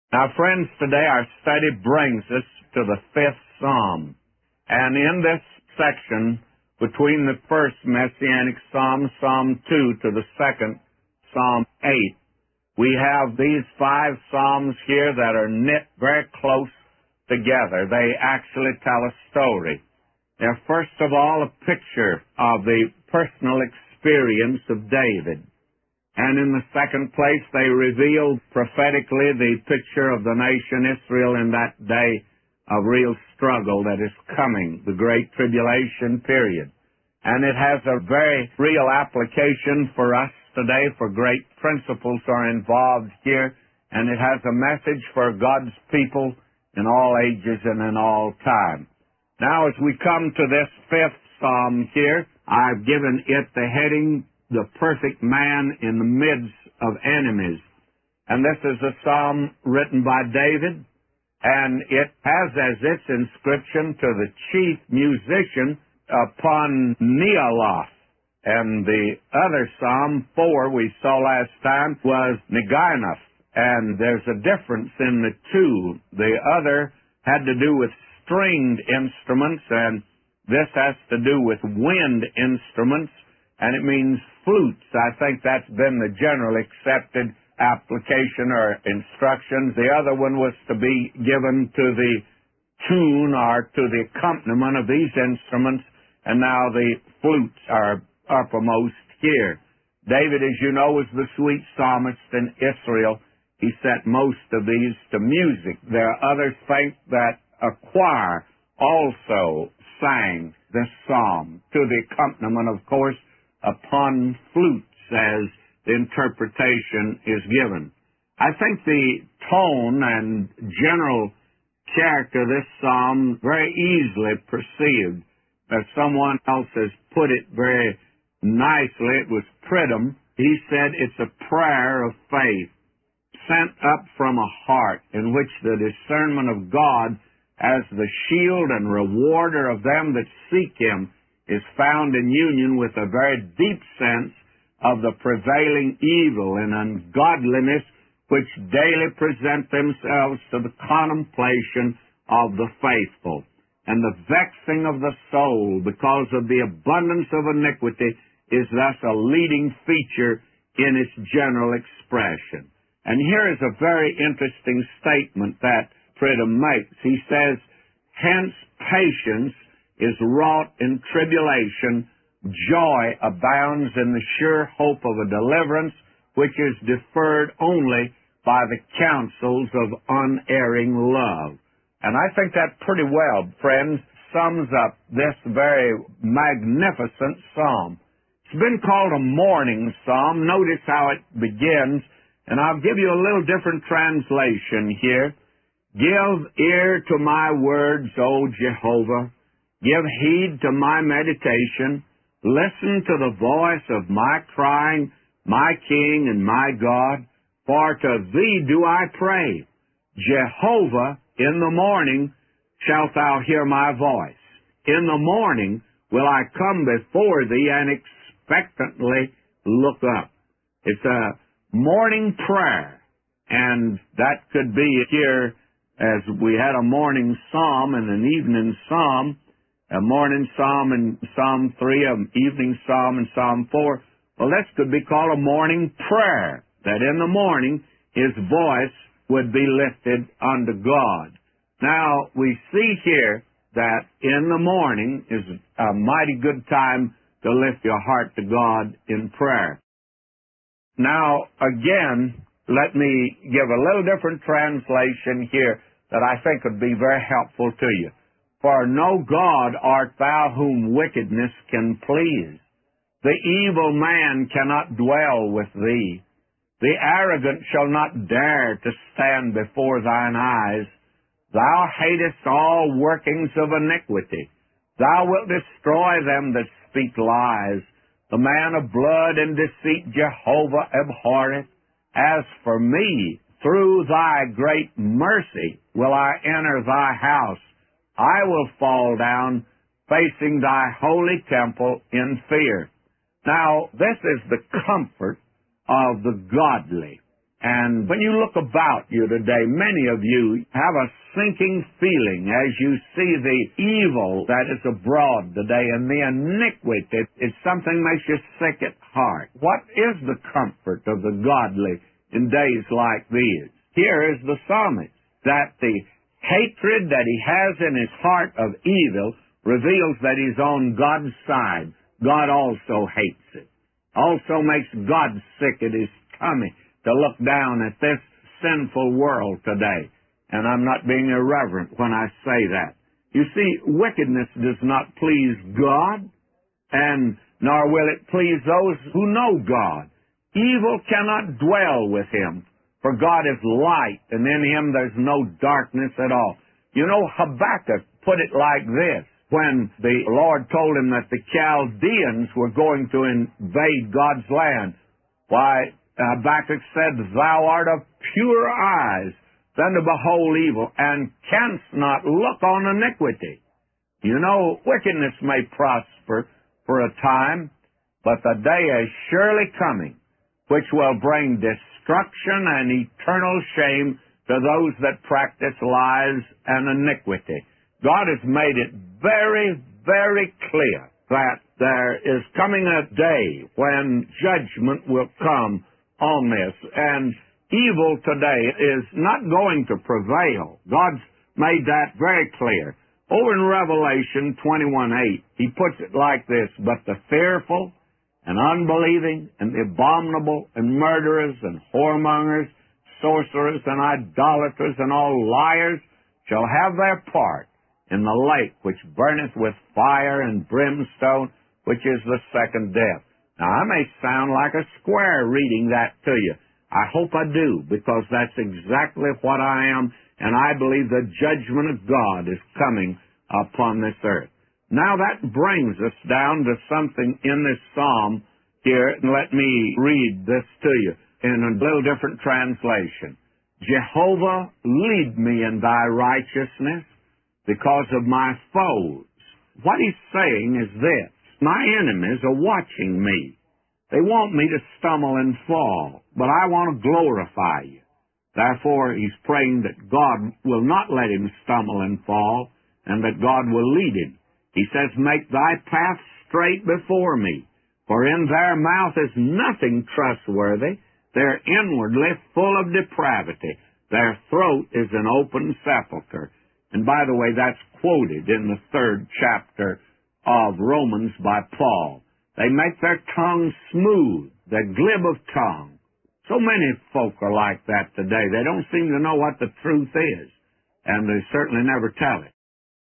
Now, friends, today our study brings us to the fifth psalm. And in this section, between the first Messianic psalm, Psalm 2, to the second, Psalm 8, we have these five psalms here that are knit very close together. They actually tell a story. They're first of all a picture of the personal experience of David. And in the second place, they reveal prophetically the picture of the nation Israel in that day of real struggle that is coming, the Great Tribulation period. And it has a very real application for us today, for great principles are involved here, and it has a message for God's people in all ages and in all time. Now, as we come to this fifth psalm here, I've given it the heading, The Perfect Man in the Midst of Enemies. And this is a psalm written by David, and it has as its inscription to the chief musician upon Nealoth. And the other psalm, 4, we saw last time, was Neginoth. And there's a difference in the two. The other had to do with stringed instruments, and this has to do with wind instruments, and it means flutes. I think that's been the general accepted application or instructions. The other one was to be given to the tune or to the accompaniment of these instruments, and now the flutes are uppermost here. David, as you know, was the sweet psalmist in Israel. He set most of these to music. There are others think that a choir also sang this psalm to the accompaniment, of course, upon flutes as the interpretation is given. I think the tone and general character of this psalm very easily perceived. As someone else has put it very nicely, it was Pridham. He said it's a prayer of faith sent up from a heart in which the discernment of God as the shield and rewarder of them that seek Him is found in union with a very deep sense of the prevailing evil and ungodliness which daily present themselves to the contemplation of the faithful, and the vexing of the soul because of the abundance of iniquity is thus a leading feature in its general expression. And here is a very interesting statement that Pridham makes. He says, hence patience is wrought in tribulation, joy abounds in the sure hope of a deliverance which is deferred only by the counsels of unerring love. And I think that pretty well, friends, sums up this very magnificent psalm. It's been called a mourning psalm. Notice how it begins, and I'll give you a little different translation here. Give ear to my words, O Jehovah. Give heed to my meditation. Listen to the voice of my crying, my King and my God. For to thee do I pray. Jehovah, in the morning shalt thou hear my voice. In the morning will I come before thee and expectantly look up. It's a morning prayer, and that could be here as we had a morning psalm and an evening psalm, a morning psalm in Psalm 3, an evening psalm in Psalm 4. Well, this could be called a morning prayer, that in the morning his voice would be lifted unto God. Now, we see here that in the morning is a mighty good time to lift your heart to God in prayer. Now, again, let me give a little different translation here that I think would be very helpful to you. For no God art thou whom wickedness can please. The evil man cannot dwell with thee. The arrogant shall not dare to stand before thine eyes. Thou hatest all workings of iniquity. Thou wilt destroy them that speak lies. The man of blood and deceit Jehovah abhorreth. As for me, through thy great mercy will I enter thy house. I will fall down, facing thy holy temple in fear. Now, this is the comfort of the godly. And when you look about you today, many of you have a sinking feeling as you see the evil that is abroad today, and the iniquity is something that makes you sick at heart. What is the comfort of the godly in days like these? Here is the psalmist, that the hatred that he has in his heart of evil reveals that he's on God's side. God also hates it. Also makes God sick at his tummy to look down at this sinful world today. And I'm not being irreverent when I say that. You see, wickedness does not please God, and nor will it please those who know God. Evil cannot dwell with him, for God is light, and in him there's no darkness at all. You know, Habakkuk put it like this, when the Lord told him that the Chaldeans were going to invade God's land. Why, Habakkuk said, "Thou art of pure eyes than to behold evil, and canst not look on iniquity." You know, wickedness may prosper for a time, but the day is surely coming, which will bring destruction and eternal shame to those that practice lies and iniquity. God has made it very, very clear that there is coming a day when judgment will come on this, and evil today is not going to prevail. God's made that very clear. Over in Revelation 21:8, he puts it like this, "But the fearful and unbelieving and the abominable and murderers and whoremongers, sorcerers and idolaters and all liars shall have their part in the lake which burneth with fire and brimstone, which is the second death." Now, I may sound like a square reading that to you. I hope I do, because that's exactly what I am, and I believe the judgment of God is coming upon this earth. Now, that brings us down to something in this psalm here, and let me read this to you in a little different translation. "Jehovah, lead me in thy righteousness because of my foes." What he's saying is this: my enemies are watching me. They want me to stumble and fall, but I want to glorify you. Therefore, he's praying that God will not let him stumble and fall, and that God will lead him. He says, "Make thy path straight before me, for in their mouth is nothing trustworthy. They're inwardly full of depravity. Their throat is an open sepulchre." And by the way, that's quoted in the 3rd chapter of Romans by Paul. They make their tongue smooth, they're glib of tongue. So many folk are like that today. They don't seem to know what the truth is, and they certainly never tell it.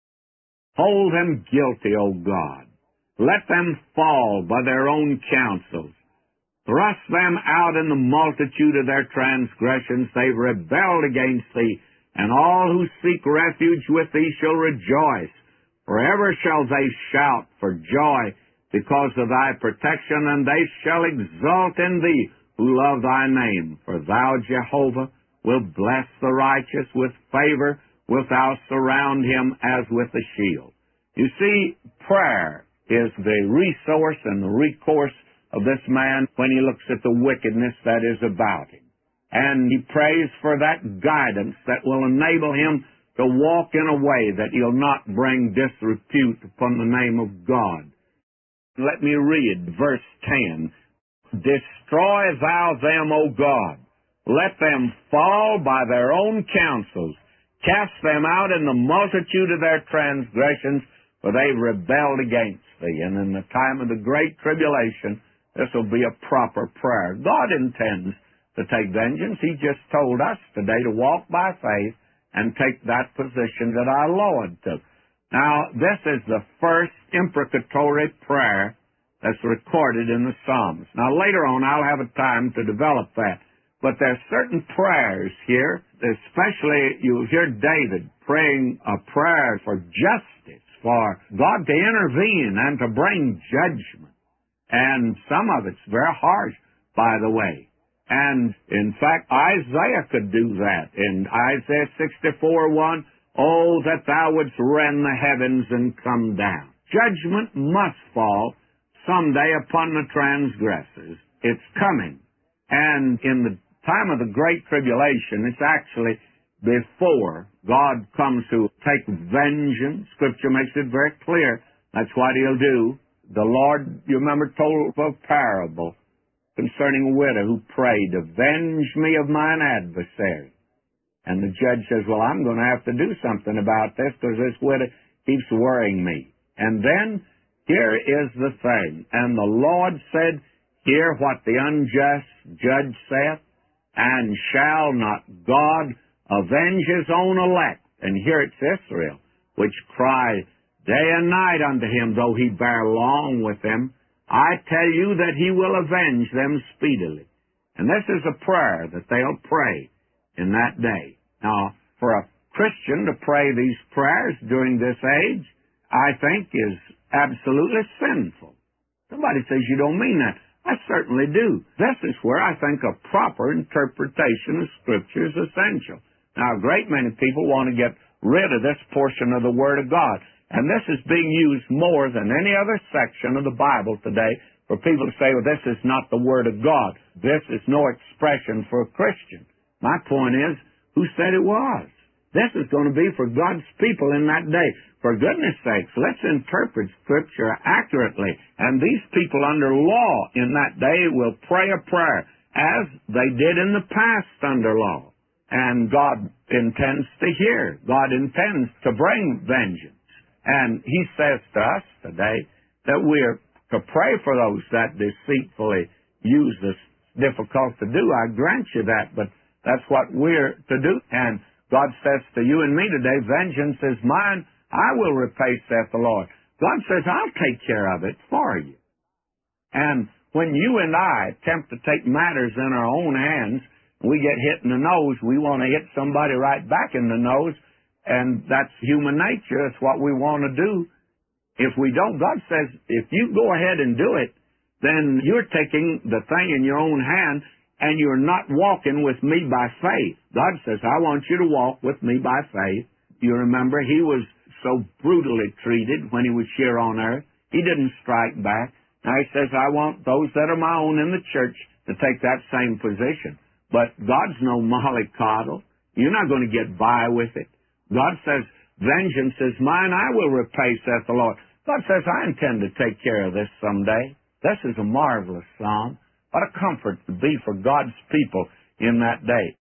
Hold them guilty, O God. Let them fall by their own counsels. Thrust them out in the multitude of their transgressions. They've rebelled against thee, and all who seek refuge with thee shall rejoice. Forever shall they shout for joy because of thy protection, and they shall exult in thee who love thy name. For thou, Jehovah, wilt bless the righteous with favor, wilt thou surround him as with a shield. You see, prayer is the resource and the recourse of this man when he looks at the wickedness that is about him. And he prays for that guidance that will enable him to walk in a way that he'll not bring disrepute upon the name of God. Let me read verse 10. "Destroy thou them, O God. Let them fall by their own counsels. Cast them out in the multitude of their transgressions, for they rebelled against thee." And in the time of the great tribulation, this will be a proper prayer. God intends to take vengeance. He just told us today to walk by faith and take that position that our Lord took. Now, this is the first imprecatory prayer that's recorded in the Psalms. Now, later on, I'll have a time to develop that. But there are certain prayers here, especially you'll hear David praying a prayer for justice, for God to intervene and to bring judgment. And some of it's very harsh, by the way. And, in fact, Isaiah could do that. In Isaiah 64:1, "Oh, that thou wouldst rend the heavens and come down." Judgment must fall someday upon the transgressors. It's coming. And in the time of the Great Tribulation, it's actually before God comes to take vengeance. Scripture makes it very clear. That's what He'll do. The Lord, you remember, told a parable concerning a widow who prayed, "Avenge me of mine adversary." And the judge says, "Well, I'm going to have to do something about this because this widow keeps worrying me." And then, here is the thing. And the Lord said, "Hear what the unjust judge saith, and shall not God avenge His own elect?" And here it's Israel, which cry day and night unto Him, though He bear long with them. I tell you that He will avenge them speedily. And this is a prayer that they'll pray in that day. Now, for a Christian to pray these prayers during this age, I think is absolutely sinful. Somebody says, "You don't mean that." I certainly do. This is where I think a proper interpretation of Scripture is essential. Now, a great many people want to get rid of this portion of the Word of God, and this is being used more than any other section of the Bible today for people to say, "Well, this is not the Word of God. This is no expression for a Christian." My point is, who said it was? This is going to be for God's people in that day. For goodness sakes, let's interpret Scripture accurately. And these people under law in that day will pray a prayer, as they did in the past under law. And God intends to hear. God intends to bring vengeance. And He says to us today that we're to pray for those that deceitfully use this. Difficult to do, I grant you that, but that's what we're to do. And God says to you and me today, "Vengeance is mine, I will repay, saith the Lord." God says, "I'll take care of it for you." And when you and I attempt to take matters in our own hands, we get hit in the nose, we want to hit somebody right back in the nose, and that's human nature. That's what we want to do. If we don't, God says, if you go ahead and do it, then you're taking the thing in your own hand, and you're not walking with me by faith. God says, "I want you to walk with me by faith." You remember, He was so brutally treated when He was here on earth. He didn't strike back. Now He says, "I want those that are my own in the church to take that same position." But God's no mollycoddle. You're not going to get by with it. God says, "Vengeance is mine, I will repay, saith the Lord." God says, "I intend to take care of this someday." This is a marvelous psalm. What a comfort to be for God's people in that day.